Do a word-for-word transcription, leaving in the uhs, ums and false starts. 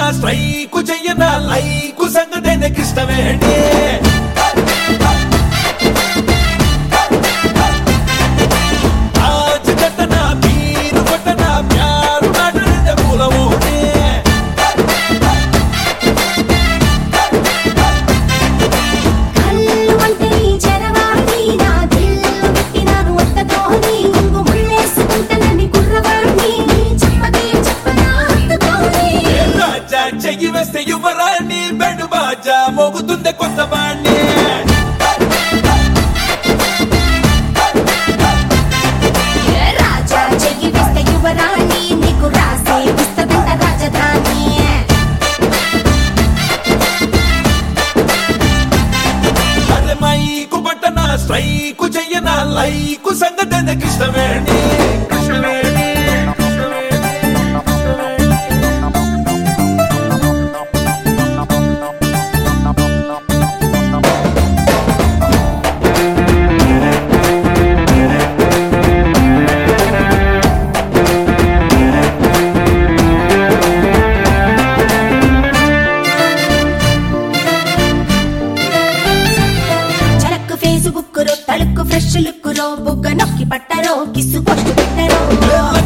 strike చెయ్యన like సంగతేనే కృష్ణవేణి ఆజ్ కట్టన మీరు కొట్టన ప్యారు నాటనే మూలమోనే కళ్ళు అంటే జరవాణి నా దిల్లు పెట్టినాను ఒక్కతోని ఇంగు ముళ్ళేసుకుంటానని కుర్రవాణి చెప్పదే చెప్పనా హత్తుకోని రాజా చెయ్యి వేస్తే యువరాణి బెండు బాజా మోగుతుందే కొత్త వాణ్ణి రాజా చెయ్యి వేస్తే యువరాణి నీకు రాసే ఇస్తదంట రాజధాని అరే మైకు పట్టన స్ట్రైకు చెయ్యన లైకు సంగతేనే కృష్ణవేణి కృష్ణవేణి చలక్కు ఫేస్బుక్ రో తలుక్కు ఫ్రెష్ లుక్ రో బుగ్గ నొక్కి పట్టరో కిస్సు పోస్ట్ పెట్టరో